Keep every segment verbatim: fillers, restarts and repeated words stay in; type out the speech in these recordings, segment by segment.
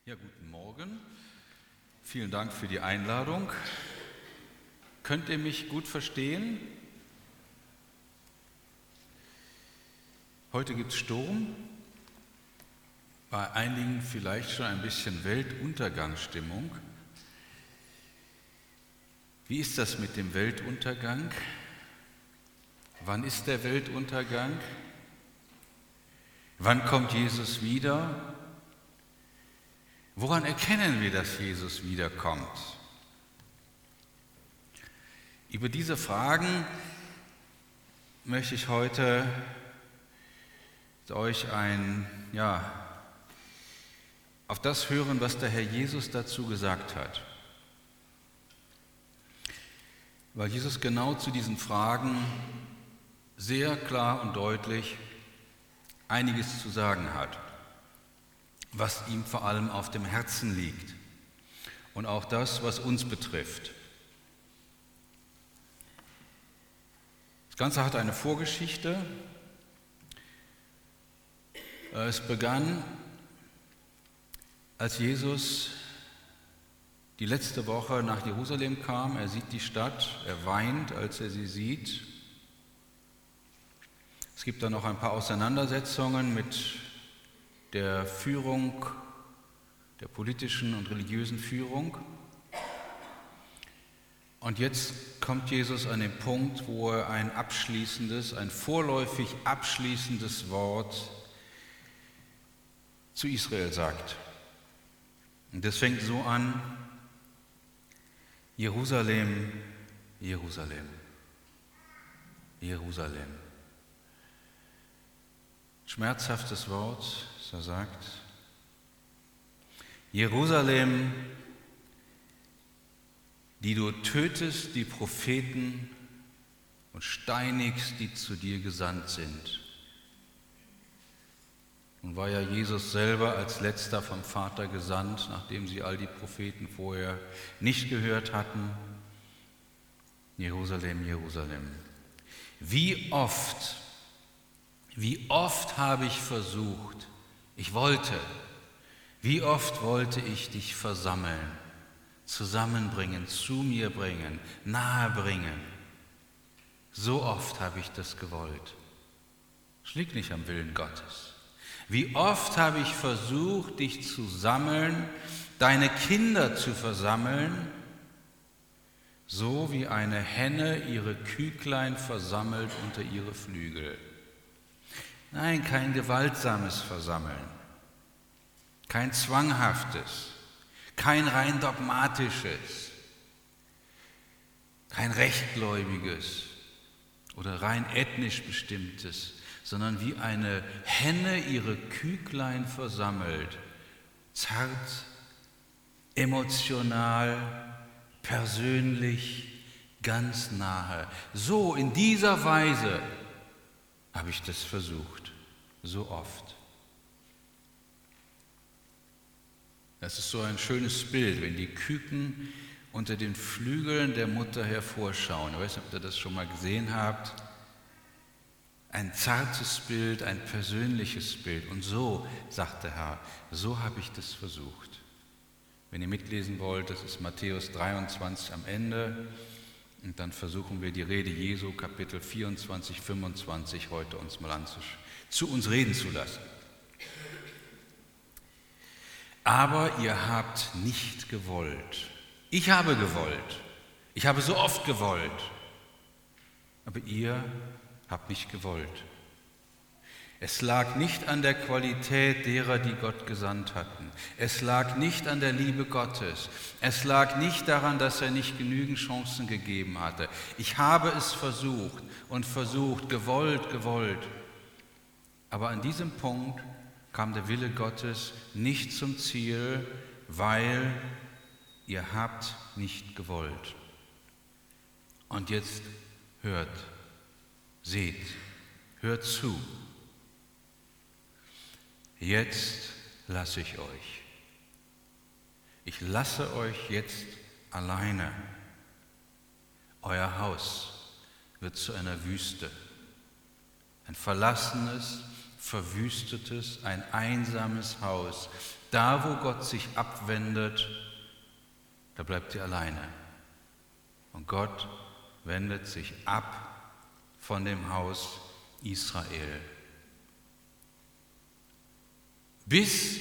Ja, guten Morgen. Vielen Dank für die Einladung. Könnt ihr mich gut verstehen? Heute gibt es Sturm. Bei einigen vielleicht schon ein bisschen Weltuntergangsstimmung. Wie ist das mit dem Weltuntergang? Wann ist der Weltuntergang? Wann kommt Jesus wieder? Woran erkennen wir, dass Jesus wiederkommt? Über diese Fragen möchte ich heute euch ein, ja, auf das hören, was der Herr Jesus dazu gesagt hat. Weil Jesus genau zu diesen Fragen sehr klar und deutlich einiges zu sagen hat, was ihm vor allem auf dem Herzen liegt und auch das, was uns betrifft. Das Ganze hat eine Vorgeschichte. Es begann, als Jesus die letzte Woche nach Jerusalem kam. Er sieht die Stadt, er weint, als er sie sieht. Es gibt dann noch ein paar Auseinandersetzungen mit der Führung, der politischen und religiösen Führung. Und jetzt kommt Jesus an den Punkt, wo er ein abschließendes, ein vorläufig abschließendes Wort zu Israel sagt. Und das fängt so an: Jerusalem, Jerusalem, Jerusalem. Schmerzhaftes Wort, so sagt: Jerusalem, die du tötest die Propheten und steinigst, die zu dir gesandt sind. Nun war ja Jesus selber als letzter vom Vater gesandt, nachdem sie all die Propheten vorher nicht gehört hatten. Jerusalem, Jerusalem. Wie oft, wie oft habe ich versucht, ich wollte, wie oft wollte ich dich versammeln, zusammenbringen, zu mir bringen, nahe bringen. So oft habe ich das gewollt. Es liegt nicht am Willen Gottes. Wie oft habe ich versucht, dich zu sammeln, deine Kinder zu versammeln, so wie eine Henne ihre Küklein versammelt unter ihre Flügel. Nein, kein gewaltsames Versammeln, kein zwanghaftes, kein rein dogmatisches, kein rechtgläubiges oder rein ethnisch bestimmtes, sondern wie eine Henne ihre Küklein versammelt, zart, emotional, persönlich, ganz nahe. So, in dieser Weise habe ich das versucht, so oft. Das ist so ein schönes Bild, wenn die Küken unter den Flügeln der Mutter hervorschauen. Ich weiß nicht, ob ihr das schon mal gesehen habt. Ein zartes Bild, ein persönliches Bild. Und so, sagt der Herr, so habe ich das versucht. Wenn ihr mitlesen wollt, das ist Matthäus dreiundzwanzig am Ende. Und dann versuchen wir die Rede Jesu, Kapitel vierundzwanzig, fünfundzwanzig, heute uns mal anzusch- zu uns reden zu lassen. Aber ihr habt nicht gewollt. Ich habe gewollt. Ich habe so oft gewollt. Aber ihr habt nicht gewollt. Es lag nicht an der Qualität derer, die Gott gesandt hatten. Es lag nicht an der Liebe Gottes. Es lag nicht daran, dass er nicht genügend Chancen gegeben hatte. Ich habe es versucht und versucht, gewollt, gewollt. Aber an diesem Punkt kam der Wille Gottes nicht zum Ziel, weil ihr habt nicht gewollt. Und jetzt hört, seht, hört zu. Jetzt lasse ich euch. Ich lasse euch jetzt alleine. Euer Haus wird zu einer Wüste. Ein verlassenes, verwüstetes, ein einsames Haus. Da, wo Gott sich abwendet, da bleibt ihr alleine. Und Gott wendet sich ab von dem Haus Israel. Bis,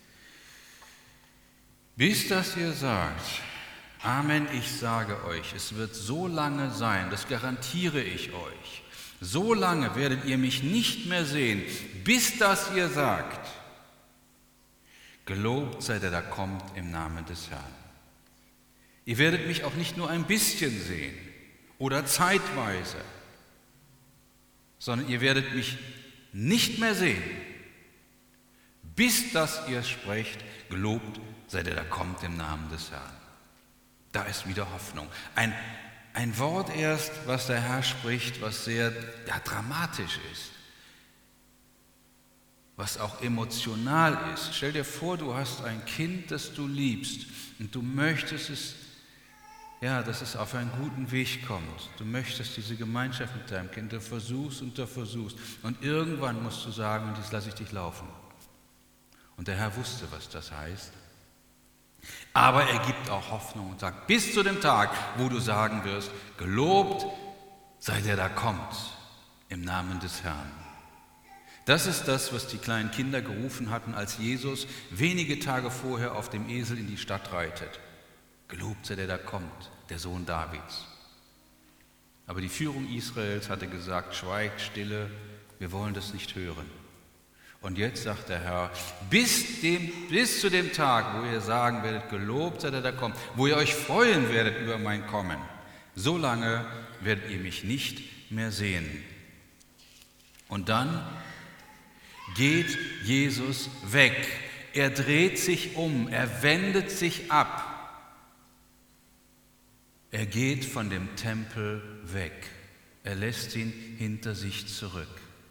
bis dass ihr sagt, Amen, ich sage euch, es wird so lange sein, das garantiere ich euch, so lange werdet ihr mich nicht mehr sehen, bis dass ihr sagt, gelobt sei der, der kommt im Namen des Herrn. Ihr werdet mich auch nicht nur ein bisschen sehen oder zeitweise, sondern ihr werdet mich nicht mehr sehen, bis dass ihr sprecht, gelobt sei der, der kommt im Namen des Herrn. Da ist wieder Hoffnung. Ein, ein Wort erst, was der Herr spricht, was sehr ja, dramatisch ist, was auch emotional ist. Stell dir vor, du hast ein Kind, das du liebst und du möchtest es, ja, dass es auf einen guten Weg kommt. Du möchtest diese Gemeinschaft mit deinem Kind, du versuchst und du versuchst und irgendwann musst du sagen, und jetzt lasse ich dich laufen. Und der Herr wusste, was das heißt. Aber er gibt auch Hoffnung und sagt, bis zu dem Tag, wo du sagen wirst, gelobt sei der, da kommt, im Namen des Herrn. Das ist das, was die kleinen Kinder gerufen hatten, als Jesus wenige Tage vorher auf dem Esel in die Stadt reitet. Gelobt sei der, da kommt, der Sohn Davids. Aber die Führung Israels hatte gesagt, schweigt, stille, wir wollen das nicht hören. Und jetzt sagt der Herr, bis, dem, bis zu dem Tag, wo ihr sagen werdet, gelobt sei der, der kommt, wo ihr euch freuen werdet über mein Kommen, so lange werdet ihr mich nicht mehr sehen. Und dann geht Jesus weg. Er dreht sich um, er wendet sich ab. Er geht von dem Tempel weg. Er lässt ihn hinter sich zurück.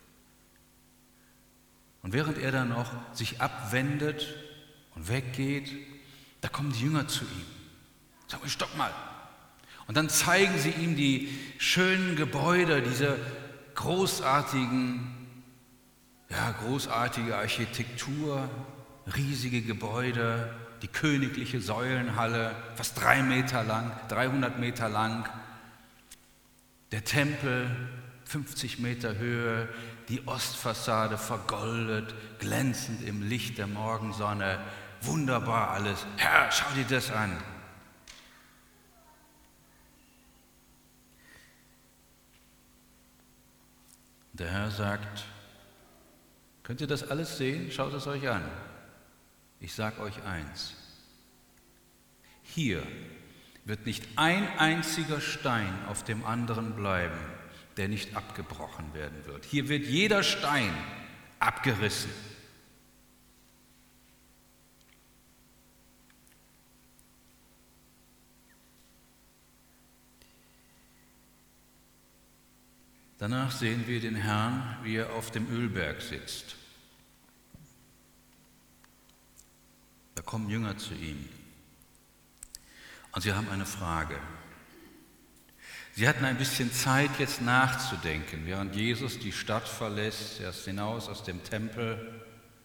Und während er dann noch sich abwendet und weggeht, da kommen die Jünger zu ihm. Sagen, stopp mal. Und dann zeigen sie ihm die schönen Gebäude, diese großartigen, ja, großartige Architektur, riesige Gebäude, die königliche Säulenhalle, fast drei Meter lang, dreihundert Meter lang, der Tempel, fünfzig Meter Höhe, die Ostfassade vergoldet, glänzend im Licht der Morgensonne. Wunderbar alles. Herr, schau dir das an. Der Herr sagt, könnt ihr das alles sehen? Schaut es euch an. Ich sage euch eins. Hier wird nicht ein einziger Stein auf dem anderen bleiben, der nicht abgebrochen werden wird. Hier wird jeder Stein abgerissen. Danach sehen wir den Herrn, wie er auf dem Ölberg sitzt. Da kommen Jünger zu ihm und sie haben eine Frage. Sie hatten ein bisschen Zeit, jetzt nachzudenken, während Jesus die Stadt verlässt, erst hinaus aus dem Tempel,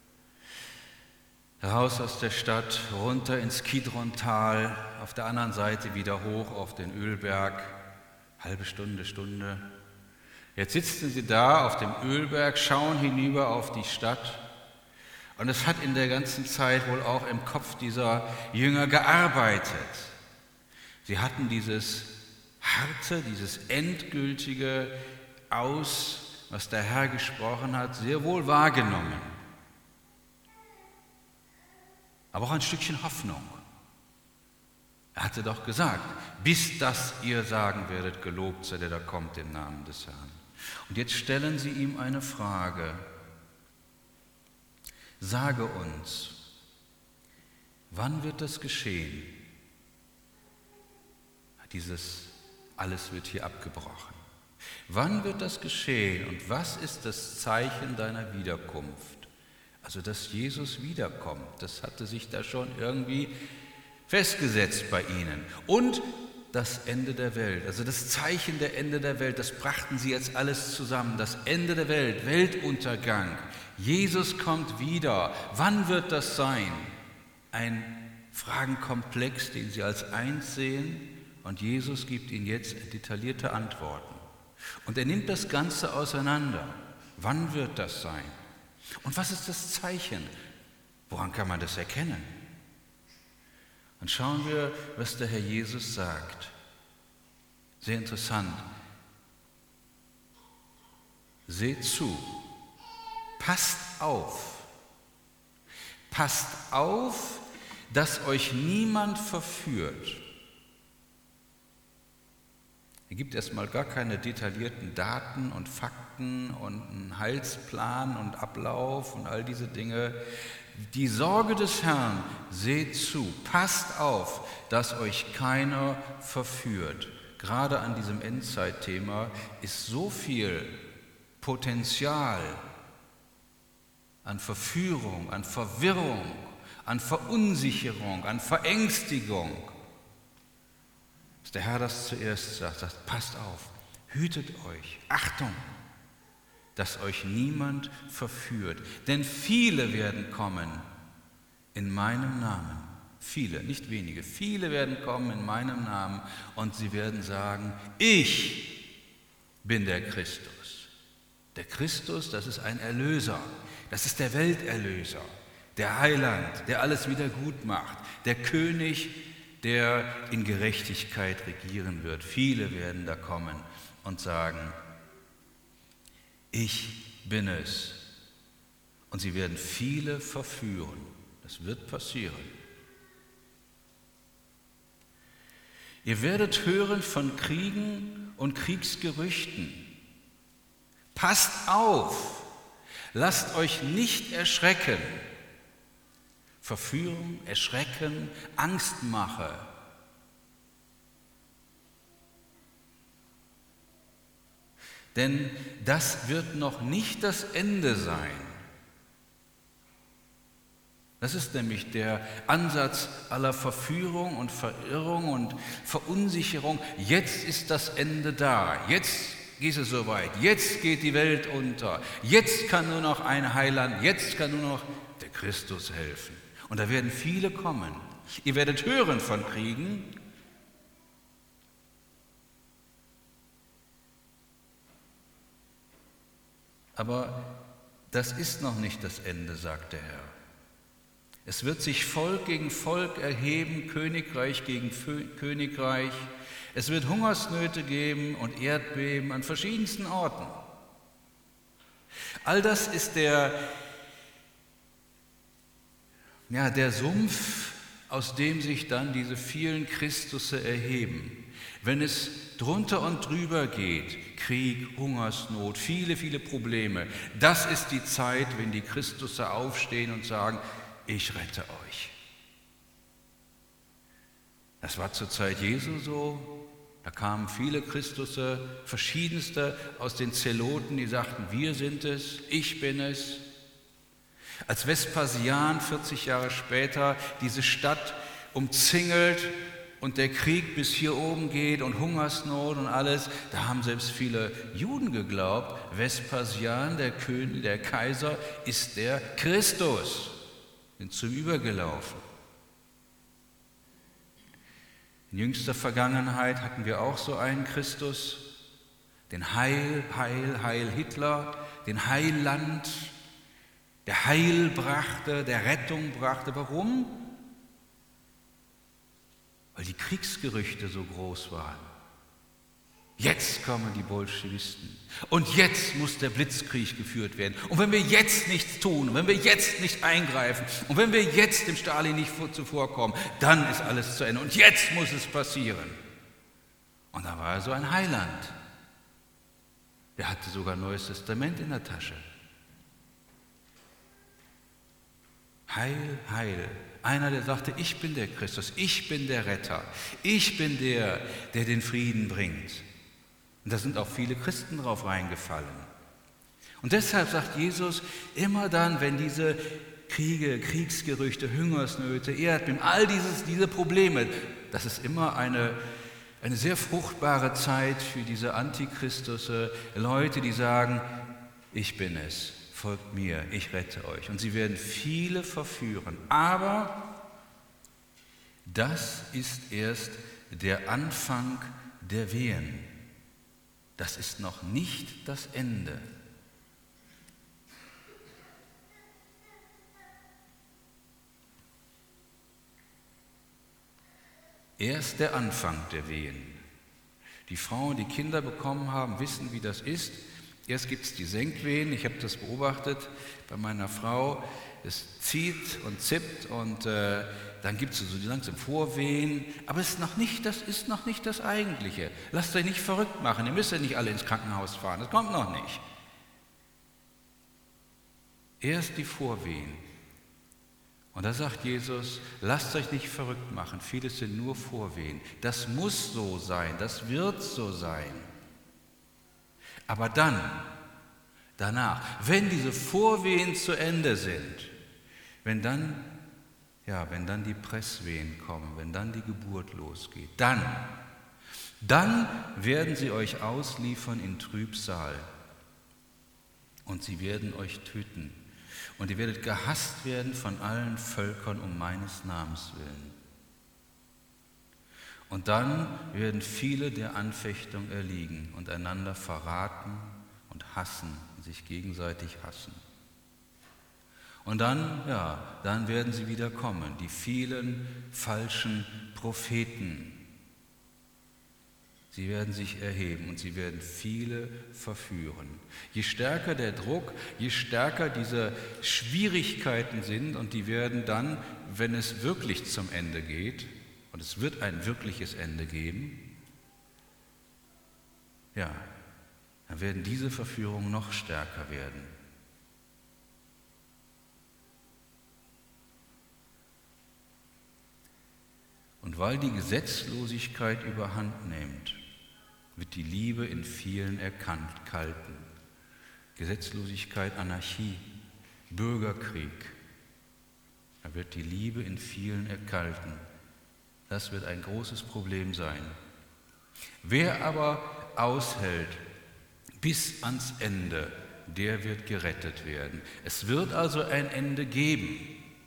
heraus aus der Stadt, runter ins Kidrontal, auf der anderen Seite wieder hoch auf den Ölberg, halbe Stunde, Stunde. Jetzt sitzen sie da auf dem Ölberg, schauen hinüber auf die Stadt und es hat in der ganzen Zeit wohl auch im Kopf dieser Jünger gearbeitet. Sie hatten dieses harte, dieses endgültige Aus, was der Herr gesprochen hat, sehr wohl wahrgenommen. Aber auch ein Stückchen Hoffnung. Er hatte doch gesagt, bis dass ihr sagen werdet, gelobt sei der, der kommt im Namen des Herrn. Und jetzt stellen sie ihm eine Frage. Sage uns, wann wird das geschehen? Dieses alles wird hier abgebrochen. Wann wird das geschehen und was ist das Zeichen deiner Wiederkunft? Also, dass Jesus wiederkommt, das hatte sich da schon irgendwie festgesetzt bei ihnen. Und das Ende der Welt, also das Zeichen der Ende der Welt, das brachten sie jetzt alles zusammen. Das Ende der Welt, Weltuntergang. Jesus kommt wieder. Wann wird das sein? Ein Fragenkomplex, den sie als eins sehen, und Jesus gibt ihnen jetzt detaillierte Antworten. Und er nimmt das Ganze auseinander. Wann wird das sein? Und was ist das Zeichen? Woran kann man das erkennen? Dann schauen wir, was der Herr Jesus sagt. Sehr interessant. Seht zu, passt auf, passt auf, dass euch niemand verführt. Er gibt erstmal gar keine detaillierten Daten und Fakten und einen Heilsplan und Ablauf und all diese Dinge. Die Sorge des Herrn, seht zu, passt auf, dass euch keiner verführt. Gerade an diesem Endzeitthema ist so viel Potenzial an Verführung, an Verwirrung, an Verunsicherung, an Verängstigung. Dass der Herr das zuerst sagt, sagt, passt auf, hütet euch, Achtung, dass euch niemand verführt. Denn viele werden kommen in meinem Namen. Viele, nicht wenige, viele werden kommen in meinem Namen und sie werden sagen, ich bin der Christus. Der Christus, das ist ein Erlöser, das ist der Welterlöser, der Heiland, der alles wieder gut macht, der König, der in Gerechtigkeit regieren wird. Viele werden da kommen und sagen, ich bin es. Und sie werden viele verführen. Das wird passieren. Ihr werdet hören von Kriegen und Kriegsgerüchten. Passt auf, lasst euch nicht erschrecken. Verführung, Erschrecken, Angstmache. Denn das wird noch nicht das Ende sein. Das ist nämlich der Ansatz aller Verführung und Verirrung und Verunsicherung. Jetzt ist das Ende da. Jetzt ist es soweit. Jetzt geht die Welt unter. Jetzt kann nur noch ein Heiland, jetzt kann nur noch der Christus helfen. Und da werden viele kommen. Ihr werdet hören von Kriegen. Aber das ist noch nicht das Ende, sagt der Herr. Es wird sich Volk gegen Volk erheben, Königreich gegen Königreich. Es wird Hungersnöte geben und Erdbeben an verschiedensten Orten. All das ist der, ja, der Sumpf, aus dem sich dann diese vielen Christusse erheben. Wenn es drunter und drüber geht, Krieg, Hungersnot, viele, viele Probleme, das ist die Zeit, wenn die Christusse aufstehen und sagen, ich rette euch. Das war zur Zeit Jesu so. Da kamen viele Christusse, verschiedenste aus den Zeloten, die sagten, wir sind es, ich bin es. Als Vespasian vierzig Jahre später diese Stadt umzingelt und der Krieg bis hier oben geht und Hungersnot und alles, da haben selbst viele Juden geglaubt, Vespasian, der König, der Kaiser, ist der Christus. Sind zum Übergelaufen. In jüngster Vergangenheit hatten wir auch so einen Christus, den Heil, Heil, Heil Hitler, den Heiland, der Heil brachte, der Rettung brachte. Warum? Weil die Kriegsgerüchte so groß waren. Jetzt kommen die Bolschewisten und jetzt muss der Blitzkrieg geführt werden. Und wenn wir jetzt nichts tun, und wenn wir jetzt nicht eingreifen und wenn wir jetzt dem Stalin nicht zuvorkommen, dann ist alles zu Ende und jetzt muss es passieren. Und da war er so ein Heiland. Der hatte sogar ein Neues Testament in der Tasche. Heil, Heil. Einer, der sagte, ich bin der Christus, ich bin der Retter, ich bin der, der den Frieden bringt. Und da sind auch viele Christen drauf reingefallen. Und deshalb sagt Jesus, immer dann, wenn diese Kriege, Kriegsgerüchte, Hungersnöte, Erdbeben, all dieses, diese Probleme, das ist immer eine, eine sehr fruchtbare Zeit für diese Antichristus, Leute, die sagen, ich bin es, folgt mir, ich rette euch. Und sie werden viele verführen. Aber das ist erst der Anfang der Wehen. Das ist noch nicht das Ende. Erst der Anfang der Wehen. Die Frauen, die Kinder bekommen haben, wissen, wie das ist. Erst gibt es die Senkwehen, ich habe das beobachtet bei meiner Frau. Es zieht und zippt und äh, dann gibt es so langsam Vorwehen. Aber es ist noch nicht, das ist noch nicht das Eigentliche. Lasst euch nicht verrückt machen, ihr müsst ja nicht alle ins Krankenhaus fahren, das kommt noch nicht. Erst die Vorwehen. Und da sagt Jesus, lasst euch nicht verrückt machen, vieles sind nur Vorwehen. Das muss so sein, das wird so sein. Aber dann, danach, wenn diese Vorwehen zu Ende sind, wenn dann, ja, wenn dann die Presswehen kommen, wenn dann die Geburt losgeht, dann, dann werden sie euch ausliefern in Trübsal und sie werden euch töten. Und ihr werdet gehasst werden von allen Völkern um meines Namens willen. Und dann werden viele der Anfechtung erliegen und einander verraten und hassen, sich gegenseitig hassen. Und dann, ja, dann werden sie wieder kommen, die vielen falschen Propheten. Sie werden sich erheben und sie werden viele verführen. Je stärker der Druck, je stärker diese Schwierigkeiten sind und die werden dann, wenn es wirklich zum Ende geht, und es wird ein wirkliches Ende geben, ja, dann werden diese Verführungen noch stärker werden. Und weil die Gesetzlosigkeit überhand nimmt, wird die Liebe in vielen erkalten. Gesetzlosigkeit, Anarchie, Bürgerkrieg. Da wird die Liebe in vielen erkalten. Das wird ein großes Problem sein. Wer aber aushält bis ans Ende, der wird gerettet werden. Es wird also ein Ende geben.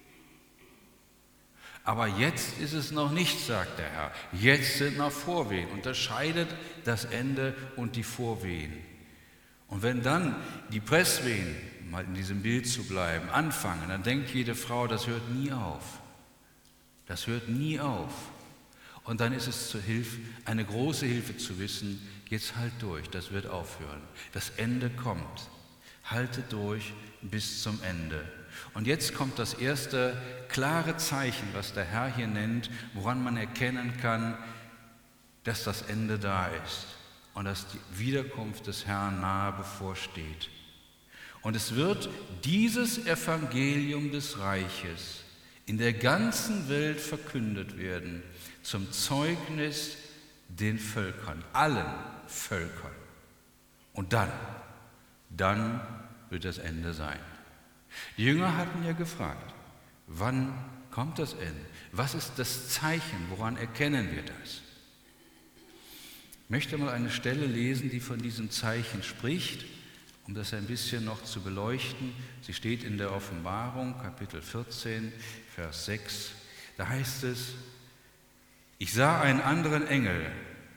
Aber jetzt ist es noch nicht, sagt der Herr. Jetzt sind noch Vorwehen. Unterscheidet das Ende und die Vorwehen. Und wenn dann die Presswehen, um mal in diesem Bild zu bleiben, anfangen, dann denkt jede Frau, das hört nie auf. Das hört nie auf. Und dann ist es zur Hilfe, eine große Hilfe zu wissen, jetzt halt durch, das wird aufhören. Das Ende kommt. Haltet durch bis zum Ende. Und jetzt kommt das erste klare Zeichen, was der Herr hier nennt, woran man erkennen kann, dass das Ende da ist und dass die Wiederkunft des Herrn nahe bevorsteht. Und es wird dieses Evangelium des Reiches in der ganzen Welt verkündet werden, zum Zeugnis den Völkern, allen Völkern. Und dann, dann wird das Ende sein. Die Jünger hatten ja gefragt, wann kommt das Ende? Was ist das Zeichen? Woran erkennen wir das? Ich möchte mal eine Stelle lesen, die von diesem Zeichen spricht, um das ein bisschen noch zu beleuchten. Sie steht in der Offenbarung, Kapitel vierzehn, Vers sechs. Da heißt es, ich sah einen anderen Engel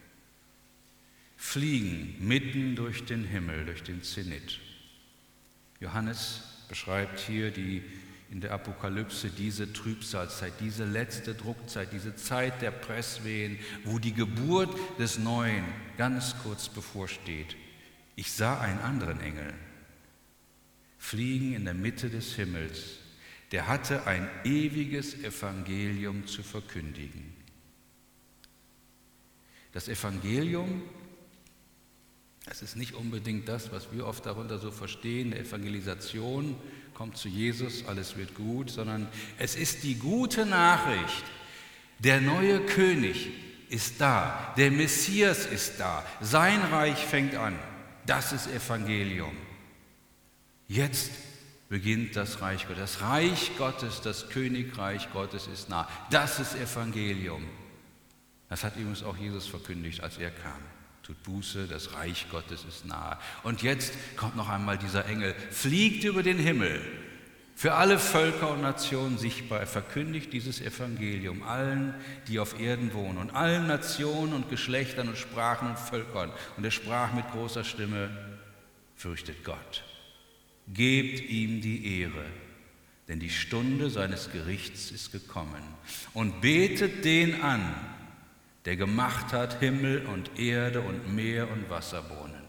fliegen mitten durch den Himmel, durch den Zenit. Johannes beschreibt hier die, in der Apokalypse diese Trübsalzeit, diese letzte Druckzeit, diese Zeit der Presswehen, wo die Geburt des Neuen ganz kurz bevorsteht. Ich sah einen anderen Engel fliegen in der Mitte des Himmels, der hatte ein ewiges Evangelium zu verkündigen. Das Evangelium, das ist nicht unbedingt das, was wir oft darunter so verstehen, eine Evangelisation, kommt zu Jesus, alles wird gut, sondern es ist die gute Nachricht, der neue König ist da, der Messias ist da, sein Reich fängt an, das ist Evangelium. Jetzt beginnt das Reich Gottes, das Reich Gottes, das Königreich Gottes ist nah, das ist Evangelium. Das hat übrigens auch Jesus verkündigt, als er kam. Tut Buße, das Reich Gottes ist nahe. Und jetzt kommt noch einmal dieser Engel, fliegt über den Himmel, für alle Völker und Nationen sichtbar. Er verkündigt dieses Evangelium allen, die auf Erden wohnen und allen Nationen und Geschlechtern und Sprachen und Völkern. Und er sprach mit großer Stimme, fürchtet Gott, gebt ihm die Ehre, denn die Stunde seines Gerichts ist gekommen. Und betet den an, der gemacht hat Himmel und Erde und Meer und Wasserbrunnen.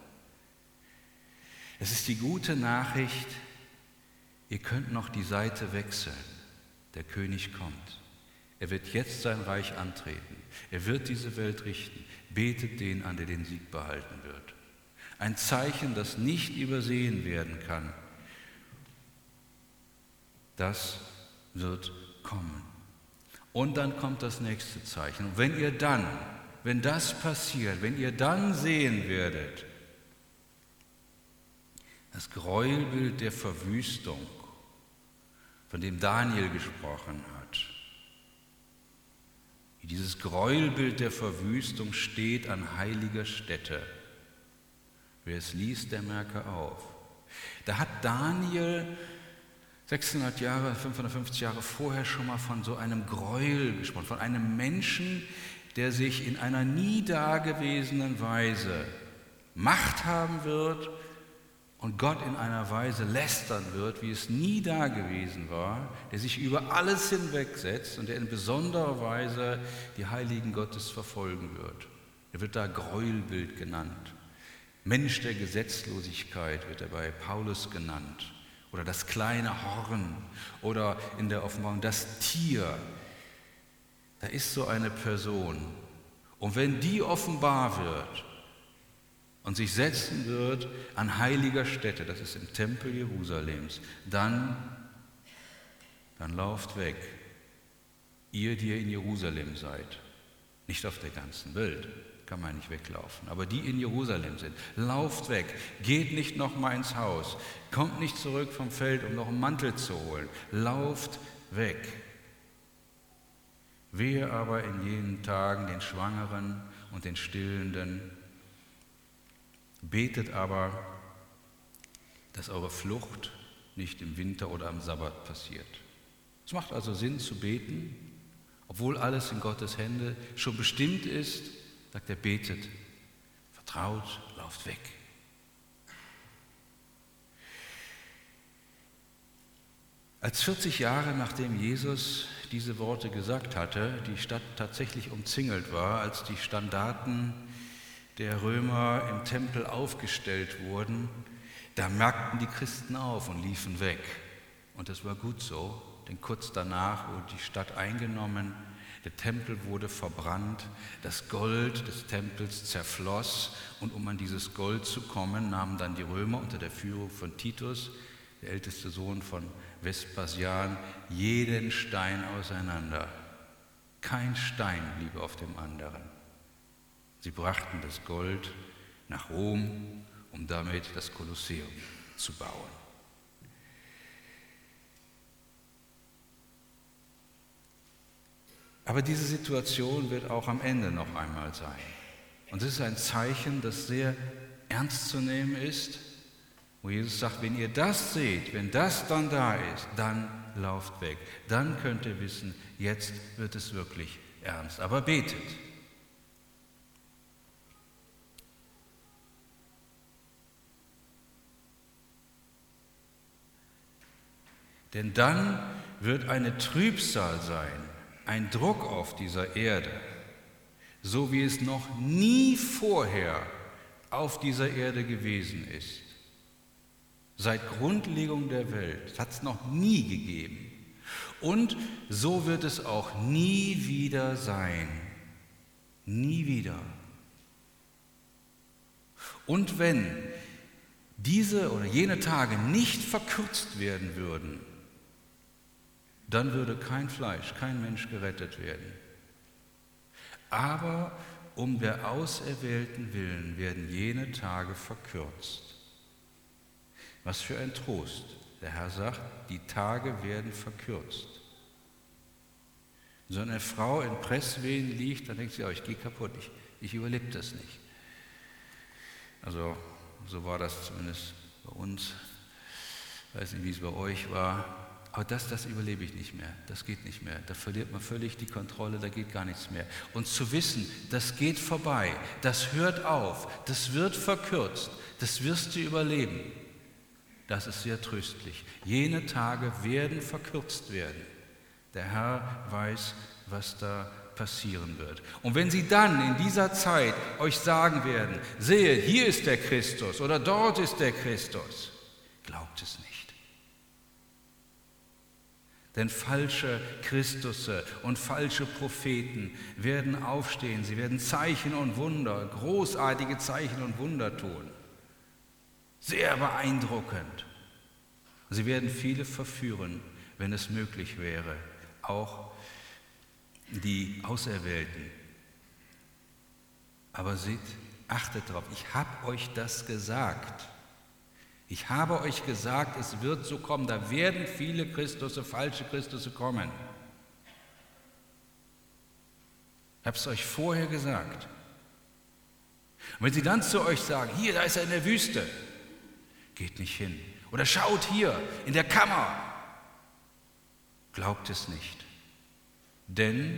Es ist die gute Nachricht, ihr könnt noch die Seite wechseln. Der König kommt. Er wird jetzt sein Reich antreten. Er wird diese Welt richten. Betet den an, der den Sieg behalten wird. Ein Zeichen, das nicht übersehen werden kann. Das wird kommen. Und dann kommt das nächste Zeichen. Und wenn ihr dann, wenn das passiert, wenn ihr dann sehen werdet, das Gräuelbild der Verwüstung, von dem Daniel gesprochen hat, wie dieses Gräuelbild der Verwüstung steht an heiliger Stätte. Wer es liest, der merke auf. Da hat Daniel sechshundert Jahre, fünfhundertfünfzig Jahre vorher schon mal von so einem Gräuel gesprochen, von einem Menschen, der sich in einer nie dagewesenen Weise Macht haben wird und Gott in einer Weise lästern wird, wie es nie dagewesen war, der sich über alles hinwegsetzt und der in besonderer Weise die Heiligen Gottes verfolgen wird. Er wird da Gräuelbild genannt. Mensch der Gesetzlosigkeit wird er bei Paulus genannt. Oder das kleine Horn oder in der Offenbarung das Tier. Da ist so eine Person. Und wenn die offenbar wird und sich setzen wird an heiliger Stätte, das ist im Tempel Jerusalems, dann, dann lauft weg, ihr, die ihr in Jerusalem seid, nicht auf der ganzen Welt. Kann man nicht weglaufen. Aber die in Jerusalem sind, lauft weg, geht nicht noch mal ins Haus, kommt nicht zurück vom Feld, um noch einen Mantel zu holen, lauft weg. Wehe aber in jenen Tagen den Schwangeren und den Stillenden, betet aber, dass eure Flucht nicht im Winter oder am Sabbat passiert. Es macht also Sinn zu beten, obwohl alles in Gottes Hände schon bestimmt ist, sagt er, betet, vertraut, lauft weg. Als vierzig Jahre nachdem Jesus diese Worte gesagt hatte, die Stadt tatsächlich umzingelt war, als die Standarten der Römer im Tempel aufgestellt wurden, da merkten die Christen auf und liefen weg. Und das war gut so, denn kurz danach wurde die Stadt eingenommen. Der Tempel wurde verbrannt, das Gold des Tempels zerfloss und um an dieses Gold zu kommen, nahmen dann die Römer unter der Führung von Titus, der älteste Sohn von Vespasian, jeden Stein auseinander. Kein Stein blieb auf dem anderen. Sie brachten das Gold nach Rom, um damit das Kolosseum zu bauen. Aber diese Situation wird auch am Ende noch einmal sein. Und es ist ein Zeichen, das sehr ernst zu nehmen ist, wo Jesus sagt, wenn ihr das seht, wenn das dann da ist, dann lauft weg. Dann könnt ihr wissen, jetzt wird es wirklich ernst. Aber betet. Denn dann wird eine Trübsal sein, ein Druck auf dieser Erde, so wie es noch nie vorher auf dieser Erde gewesen ist. Seit Grundlegung der Welt hat es noch nie gegeben. Und so wird es auch nie wieder sein. Nie wieder. Und wenn diese oder jene Tage nicht verkürzt werden würden, dann würde kein Fleisch, kein Mensch gerettet werden. Aber um der Auserwählten willen werden jene Tage verkürzt. Was für ein Trost. Der Herr sagt, die Tage werden verkürzt. Wenn so eine Frau in Presswehen liegt, dann denkt sie, oh, ich gehe kaputt, ich, ich überlebe das nicht. Also so war das zumindest bei uns. Ich weiß nicht, wie es bei euch war. Aber das, das überlebe ich nicht mehr, das geht nicht mehr. Da verliert man völlig die Kontrolle, da geht gar nichts mehr. Und zu wissen, das geht vorbei, das hört auf, das wird verkürzt, das wirst du überleben, das ist sehr tröstlich. Jene Tage werden verkürzt werden. Der Herr weiß, was da passieren wird. Und wenn sie dann in dieser Zeit euch sagen werden, sehe, hier ist der Christus oder dort ist der Christus, glaubt es nicht. Denn falsche Christusse und falsche Propheten werden aufstehen, sie werden Zeichen und Wunder, großartige Zeichen und Wunder tun. Sehr beeindruckend. Sie werden viele verführen, wenn es möglich wäre, auch die Auserwählten. Aber seht, achtet darauf, ich habe euch das gesagt. Ich habe euch gesagt, es wird so kommen, da werden viele Christusse, falsche Christusse kommen. Ich habe es euch vorher gesagt. Und wenn sie dann zu euch sagen, hier, da ist er in der Wüste, geht nicht hin. Oder schaut hier, in der Kammer, glaubt es nicht. Denn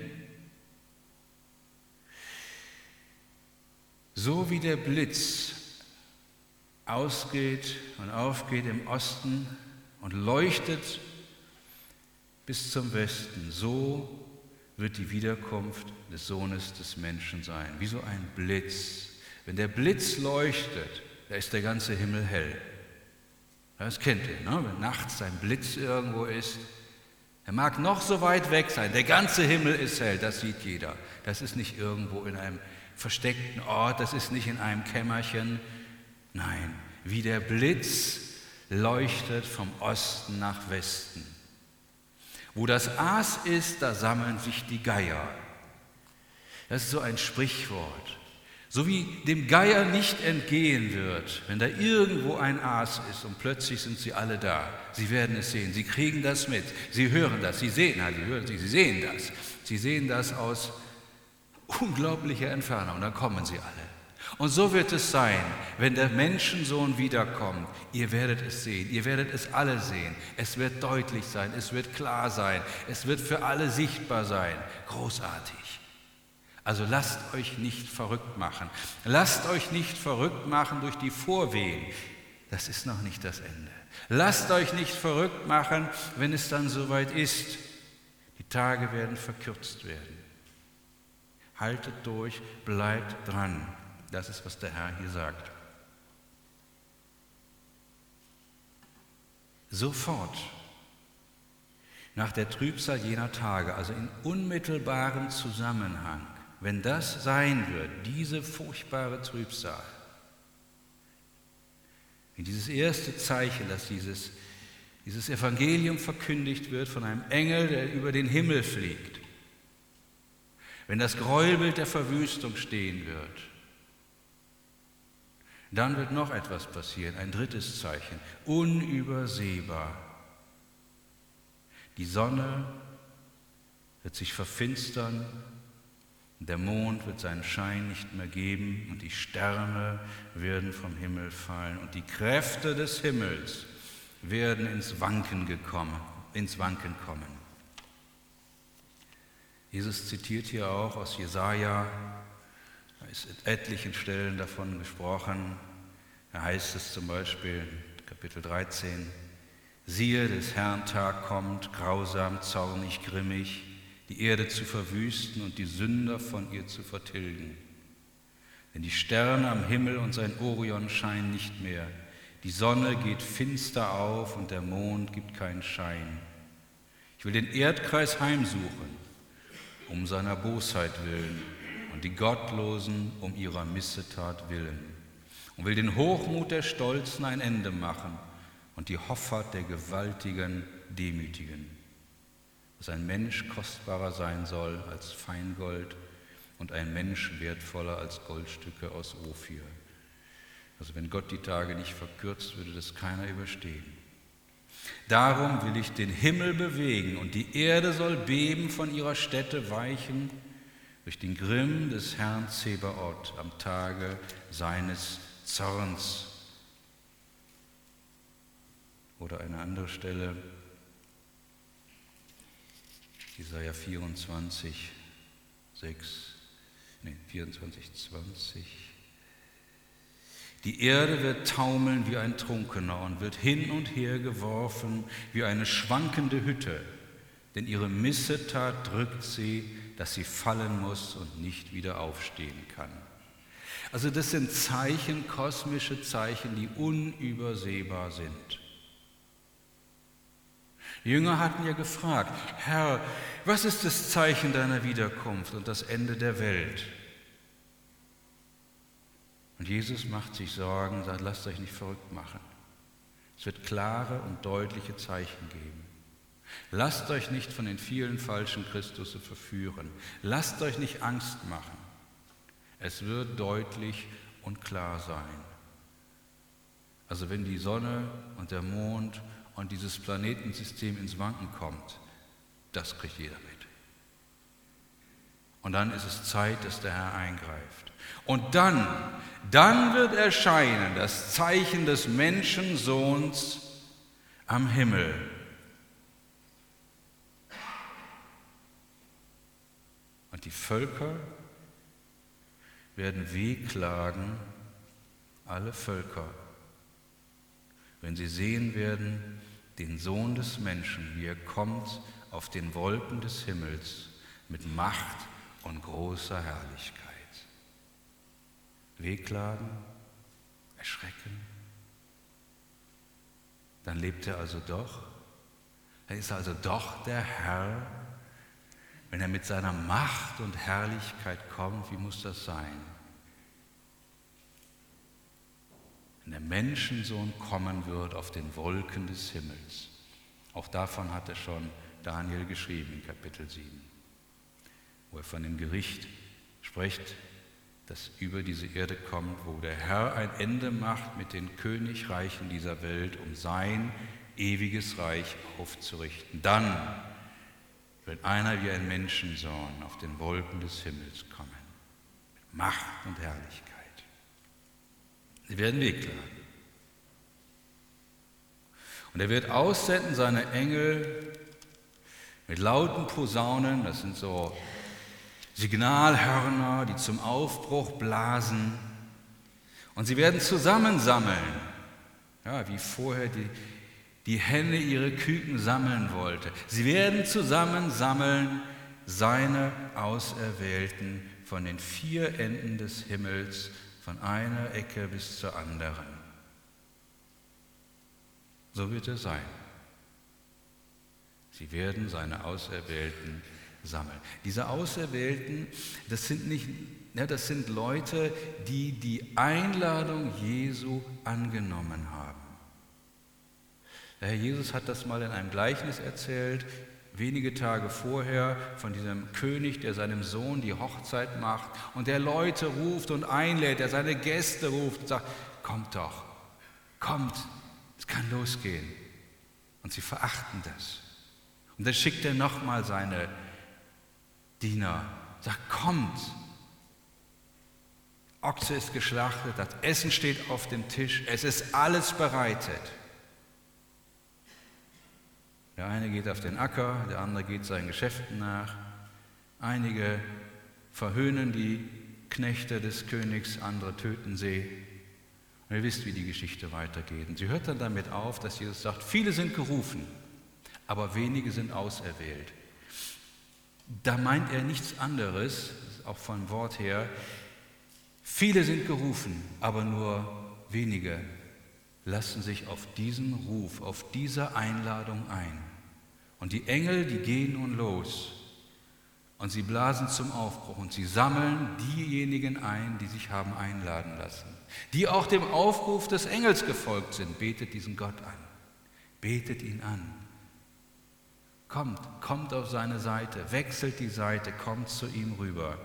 so wie der Blitz ausgeht und aufgeht im Osten und leuchtet bis zum Westen, so wird die Wiederkunft des Sohnes des Menschen sein, wie so ein Blitz. Wenn der Blitz leuchtet, da ist der ganze Himmel hell. Das kennt ihr, ne? Wenn nachts ein Blitz irgendwo ist, er mag noch so weit weg sein, der ganze Himmel ist hell, das sieht jeder. Das ist nicht irgendwo in einem versteckten Ort, das ist nicht in einem Kämmerchen. Nein, wie der Blitz leuchtet vom Osten nach Westen. Wo das Aas ist, da sammeln sich die Geier. Das ist so ein Sprichwort. So wie dem Geier nicht entgehen wird, wenn da irgendwo ein Aas ist und plötzlich sind sie alle da. Sie werden es sehen, sie kriegen das mit, sie hören das, sie sehen, nein, sie hören, sie sehen das. Sie sehen das aus unglaublicher Entfernung, dann kommen sie alle. Und so wird es sein, wenn der Menschensohn wiederkommt. Ihr werdet es sehen, ihr werdet es alle sehen. Es wird deutlich sein, es wird klar sein, es wird für alle sichtbar sein. Großartig. Also lasst euch nicht verrückt machen. Lasst euch nicht verrückt machen durch die Vorwehen. Das ist noch nicht das Ende. Lasst euch nicht verrückt machen, wenn es dann soweit ist. Die Tage werden verkürzt werden. Haltet durch, bleibt dran. Das ist, was der Herr hier sagt. Sofort, nach der Trübsal jener Tage, also in unmittelbarem Zusammenhang, wenn das sein wird, diese furchtbare Trübsal, wenn dieses erste Zeichen, dass dieses, dieses Evangelium verkündigt wird von einem Engel, der über den Himmel fliegt, wenn das Gräuelbild der Verwüstung stehen wird, dann wird noch etwas passieren, ein drittes Zeichen, unübersehbar. Die Sonne wird sich verfinstern, der Mond wird seinen Schein nicht mehr geben und die Sterne werden vom Himmel fallen und die Kräfte des Himmels werden ins Wanken gekommen, ins Wanken kommen. Jesus zitiert hier auch aus Jesaja. Da ist in etlichen Stellen davon gesprochen. Da heißt es zum Beispiel, Kapitel dreizehn, siehe, des Herrn Tag kommt, grausam, zornig, grimmig, die Erde zu verwüsten und die Sünder von ihr zu vertilgen. Denn die Sterne am Himmel und sein Orion scheinen nicht mehr. Die Sonne geht finster auf und der Mond gibt keinen Schein. Ich will den Erdkreis heimsuchen, um seiner Bosheit willen, und die Gottlosen um ihrer Missetat willen, und will den Hochmut der Stolzen ein Ende machen und die Hoffart der Gewaltigen demütigen, dass ein Mensch kostbarer sein soll als Feingold und ein Mensch wertvoller als Goldstücke aus Ophir. Also wenn Gott die Tage nicht verkürzt, würde das keiner überstehen. Darum will ich den Himmel bewegen und die Erde soll beben, von ihrer Stätte weichen, durch den Grimm des Herrn Zebaoth am Tage seines Zorns. Oder eine andere Stelle, Jesaja vierundzwanzig, sechs, nee, vierundzwanzig, zwanzig. Die Erde wird taumeln wie ein Trunkener und wird hin und her geworfen wie eine schwankende Hütte, denn ihre Missetat drückt sie, dass sie fallen muss und nicht wieder aufstehen kann. Also das sind Zeichen, kosmische Zeichen, die unübersehbar sind. Die Jünger hatten ja gefragt, Herr, was ist das Zeichen deiner Wiederkunft und das Ende der Welt? Und Jesus macht sich Sorgen und sagt, lasst euch nicht verrückt machen. Es wird klare und deutliche Zeichen geben. Lasst euch nicht von den vielen falschen Christusse verführen. Lasst euch nicht Angst machen. Es wird deutlich und klar sein. Also wenn die Sonne und der Mond und dieses Planetensystem ins Wanken kommt, das kriegt jeder mit. Und dann ist es Zeit, dass der Herr eingreift. Und dann, dann wird erscheinen das Zeichen des Menschensohns am Himmel. Und die Völker werden wehklagen, alle Völker, wenn sie sehen werden, den Sohn des Menschen, wie er kommt auf den Wolken des Himmels mit Macht und großer Herrlichkeit. Wehklagen, erschrecken. Dann lebt er also doch. Er ist also doch der Herr. Wenn er mit seiner Macht und Herrlichkeit kommt, wie muss das sein? Wenn der Menschensohn kommen wird auf den Wolken des Himmels. Auch davon hat er schon Daniel geschrieben in Kapitel sieben, wo er von dem Gericht spricht, das über diese Erde kommt, wo der Herr ein Ende macht mit den Königreichen dieser Welt, um sein ewiges Reich aufzurichten. Dann wird einer wie ein Menschensohn auf den Wolken des Himmels kommen, mit Macht und Herrlichkeit. Sie werden wehklagen. Und er wird aussenden seine Engel mit lauten Posaunen, das sind so Signalhörner, die zum Aufbruch blasen. Und sie werden zusammensammeln, ja, wie vorher die, die Henne ihre Küken sammeln wollte. Sie werden zusammensammeln seine Auserwählten von den vier Enden des Himmels, von einer Ecke bis zur anderen. So wird es sein. Sie werden seine Auserwählten sammeln. Diese Auserwählten, das sind nicht, ja, das sind Leute, die die Einladung Jesu angenommen haben. Der Herr Jesus hat das mal in einem Gleichnis erzählt, wenige Tage vorher, von diesem König, der seinem Sohn die Hochzeit macht und der Leute ruft und einlädt, der seine Gäste ruft und sagt, kommt doch, kommt, es kann losgehen. Und sie verachten das. Und dann schickt er nochmal seine Diener, sagt, kommt. Ochse ist geschlachtet, das Essen steht auf dem Tisch, es ist alles bereitet. Der eine geht auf den Acker, der andere geht seinen Geschäften nach. Einige verhöhnen die Knechte des Königs, andere töten sie. Und ihr wisst, wie die Geschichte weitergeht. Und sie hört dann damit auf, dass Jesus sagt, viele sind gerufen, aber wenige sind auserwählt. Da meint er nichts anderes, auch vom Wort her, viele sind gerufen, aber nur wenige lassen sich auf diesen Ruf, auf diese Einladung ein. Und die Engel, die gehen nun los und sie blasen zum Aufbruch und sie sammeln diejenigen ein, die sich haben einladen lassen, die auch dem Aufruf des Engels gefolgt sind. Betet diesen Gott an, betet ihn an. Kommt, kommt auf seine Seite, wechselt die Seite, kommt zu ihm rüber.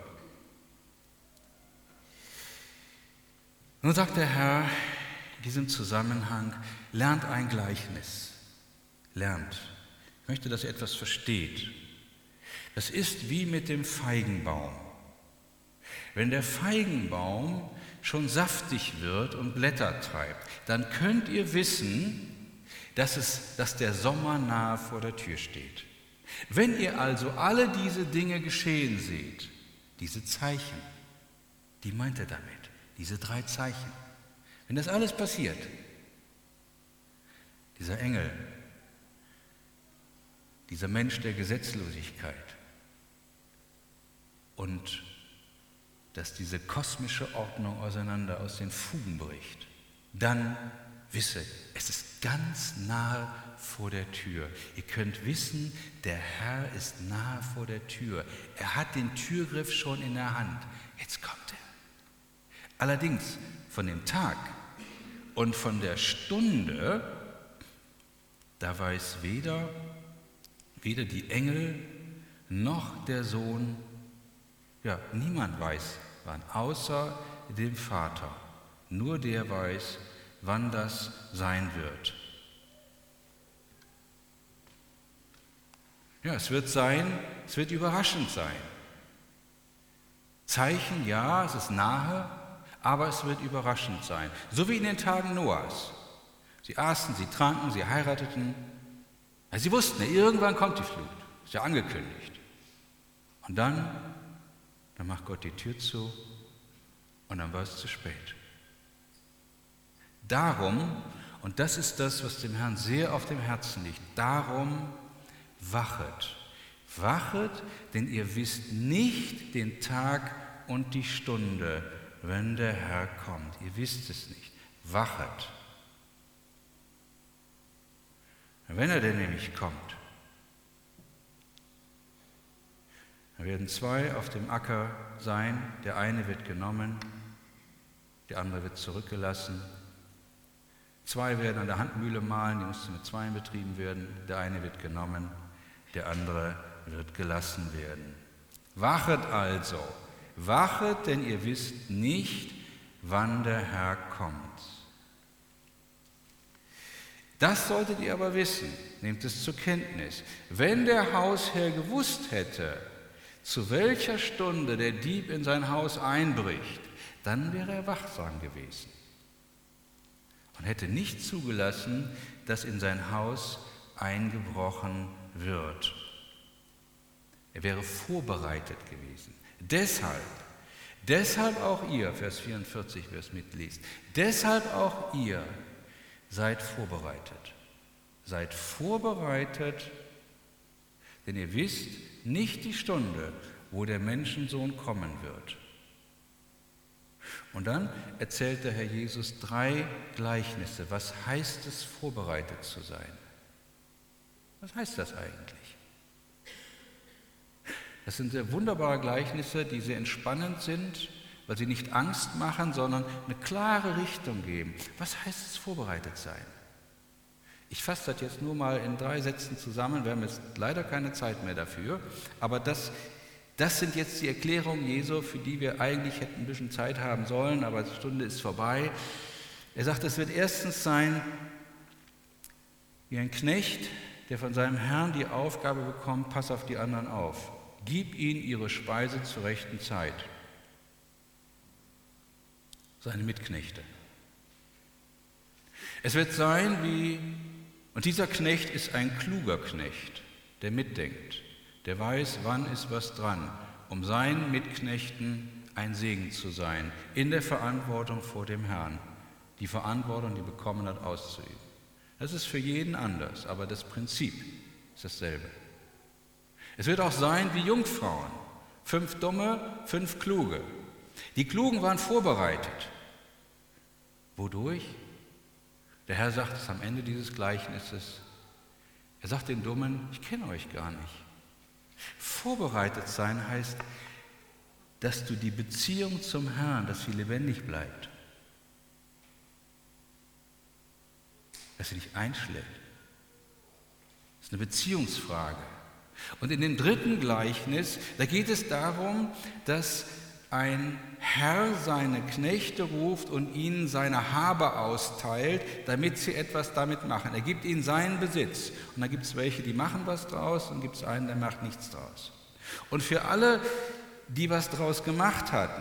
Nun sagt der Herr in diesem Zusammenhang, lernt ein Gleichnis. lernt. Ich möchte, dass ihr etwas versteht. Das ist wie mit dem Feigenbaum. Wenn der Feigenbaum schon saftig wird und Blätter treibt, dann könnt ihr wissen, dass, es, dass der Sommer nahe vor der Tür steht. Wenn ihr also alle diese Dinge geschehen seht, diese Zeichen, die meint er damit, diese drei Zeichen, wenn das alles passiert, dieser Engel, dieser Mensch der Gesetzlosigkeit und dass diese kosmische Ordnung auseinander aus den Fugen bricht, dann wisse, es ist ganz nahe vor der Tür. Ihr könnt wissen, der Herr ist nahe vor der Tür. Er hat den Türgriff schon in der Hand. Jetzt kommt er. Allerdings von dem Tag und von der Stunde, da weiß weder, weder die Engel noch der Sohn, ja, niemand weiß wann, außer dem Vater. Nur der weiß, wann das sein wird. Ja, es wird sein, es wird überraschend sein. Zeichen, ja, es ist nahe, aber es wird überraschend sein. So wie in den Tagen Noahs. Sie aßen, sie tranken, sie heirateten. Also sie wussten, irgendwann kommt die Flut. Ist ja angekündigt. Und dann, dann macht Gott die Tür zu und dann war es zu spät. Darum, und das ist das, was dem Herrn sehr auf dem Herzen liegt, darum wachet. Wachet, denn ihr wisst nicht den Tag und die Stunde, wenn der Herr kommt. Ihr wisst es nicht. Wachet. Wenn er denn nämlich kommt, dann werden zwei auf dem Acker sein. Der eine wird genommen, der andere wird zurückgelassen. Zwei werden an der Handmühle mahlen, die musste mit Zweien betrieben werden. Der eine wird genommen, der andere wird gelassen werden. Wachet also, wachet, denn ihr wisst nicht, wann der Herr kommt. Das solltet ihr aber wissen, nehmt es zur Kenntnis. Wenn der Hausherr gewusst hätte, zu welcher Stunde der Dieb in sein Haus einbricht, dann wäre er wachsam gewesen und hätte nicht zugelassen, dass in sein Haus eingebrochen wird. Er wäre vorbereitet gewesen. Deshalb, deshalb auch ihr, Vers vierundvierzig, wer es mitliest, deshalb auch ihr seid vorbereitet. Seid vorbereitet, denn ihr wisst nicht die Stunde, wo der Menschensohn kommen wird. Und dann erzählt der Herr Jesus drei Gleichnisse. Was heißt es, vorbereitet zu sein? Was heißt das eigentlich? Das sind sehr wunderbare Gleichnisse, die sehr entspannend sind, weil sie nicht Angst machen, sondern eine klare Richtung geben. Was heißt es, vorbereitet sein? Ich fasse das jetzt nur mal in drei Sätzen zusammen, wir haben jetzt leider keine Zeit mehr dafür, aber das, das sind jetzt die Erklärungen Jesu, für die wir eigentlich hätten ein bisschen Zeit haben sollen, aber die Stunde ist vorbei. Er sagt, es wird erstens sein, wie ein Knecht, der von seinem Herrn die Aufgabe bekommt, pass auf die anderen auf, gib ihnen ihre Speise zur rechten Zeit. Seine Mitknechte. Es wird sein wie, und dieser Knecht ist ein kluger Knecht, der mitdenkt, der weiß, wann ist was dran, um seinen Mitknechten ein Segen zu sein, in der Verantwortung vor dem Herrn, die Verantwortung, die er bekommen hat, auszuüben. Das ist für jeden anders, aber das Prinzip ist dasselbe. Es wird auch sein wie Jungfrauen, fünf Dumme, fünf Kluge. Die Klugen waren vorbereitet. Wodurch? Der Herr sagt es am Ende dieses Gleichnisses. Er sagt den Dummen, ich kenne euch gar nicht. Vorbereitet sein heißt, dass du die Beziehung zum Herrn, dass sie lebendig bleibt. Dass sie dich einschlägt. Das ist eine Beziehungsfrage. Und in dem dritten Gleichnis, da geht es darum, dass ein Herr seine Knechte ruft und ihnen seine Habe austeilt, damit sie etwas damit machen. Er gibt ihnen seinen Besitz. Und da gibt es welche, die machen was draus, und gibt es einen, der macht nichts draus. Und für alle, die was draus gemacht hatten,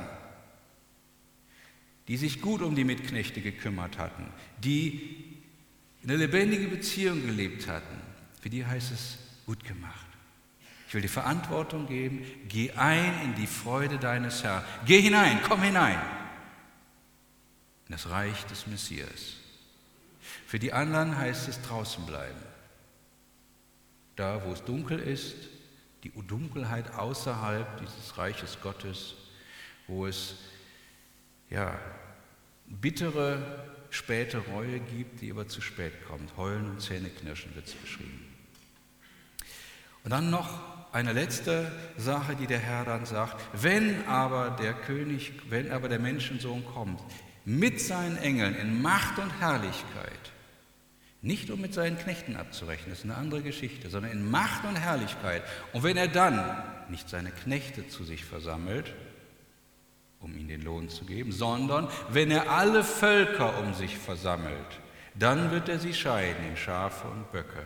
die sich gut um die Mitknechte gekümmert hatten, die eine lebendige Beziehung gelebt hatten, für die heißt es, gut gemacht. Ich will dir Verantwortung geben, geh ein in die Freude deines Herrn. Geh hinein, komm hinein in das Reich des Messias. Für die anderen heißt es draußen bleiben. Da, wo es dunkel ist, die Dunkelheit außerhalb dieses Reiches Gottes, wo es ja, bittere, späte Reue gibt, die aber zu spät kommt. Heulen und Zähneknirschen wird es beschrieben. Und dann noch eine letzte Sache, die der Herr dann sagt: Wenn aber der König, wenn aber der Menschensohn kommt, mit seinen Engeln in Macht und Herrlichkeit, nicht um mit seinen Knechten abzurechnen, das ist eine andere Geschichte, sondern in Macht und Herrlichkeit. Und wenn er dann nicht seine Knechte zu sich versammelt, um ihnen den Lohn zu geben, sondern wenn er alle Völker um sich versammelt, dann wird er sie scheiden in Schafe und Böcke.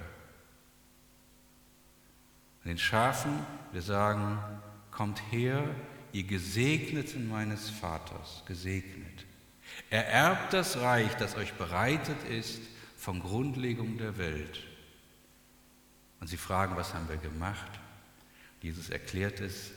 Und den Schafen, wir sagen, kommt her, ihr Gesegneten meines Vaters, gesegnet. Ererbt das Reich, das euch bereitet ist von Grundlegung der Welt. Und sie fragen, was haben wir gemacht? Jesus erklärt es,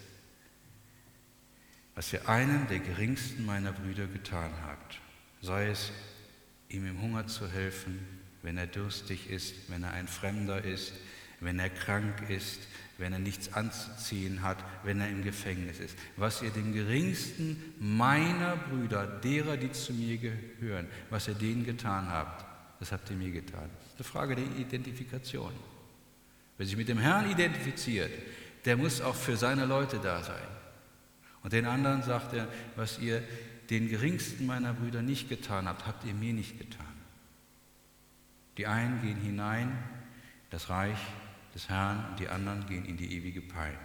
was ihr einem der geringsten meiner Brüder getan habt, sei es, ihm im Hunger zu helfen, wenn er durstig ist, wenn er ein Fremder ist, wenn er krank ist, wenn er nichts anzuziehen hat, wenn er im Gefängnis ist. Was ihr dem geringsten meiner Brüder, derer, die zu mir gehören, was ihr denen getan habt, das habt ihr mir getan. Das ist eine Frage der Identifikation. Wer sich mit dem Herrn identifiziert, der muss auch für seine Leute da sein. Und den anderen sagt er, was ihr den geringsten meiner Brüder nicht getan habt, habt ihr mir nicht getan. Die einen gehen hinein in das Reich des Herrn und die anderen gehen in die ewige Pein.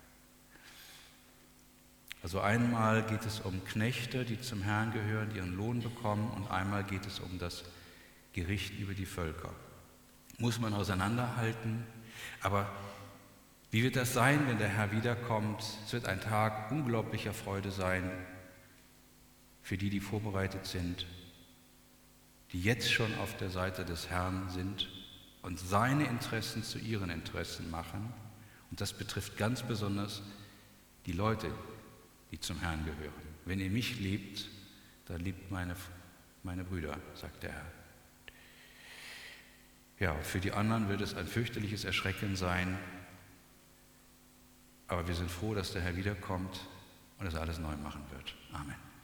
Also einmal geht es um Knechte, die zum Herrn gehören, die ihren Lohn bekommen, und einmal geht es um das Gericht über die Völker. Muss man auseinanderhalten, aber wie wird das sein, wenn der Herr wiederkommt? Es wird ein Tag unglaublicher Freude sein für die, die vorbereitet sind, die jetzt schon auf der Seite des Herrn sind und seine Interessen zu ihren Interessen machen. Und das betrifft ganz besonders die Leute, die zum Herrn gehören. Wenn ihr mich liebt, dann liebt meine, meine Brüder, sagt der Herr. Ja, für die anderen wird es ein fürchterliches Erschrecken sein, aber wir sind froh, dass der Herr wiederkommt und es alles neu machen wird. Amen.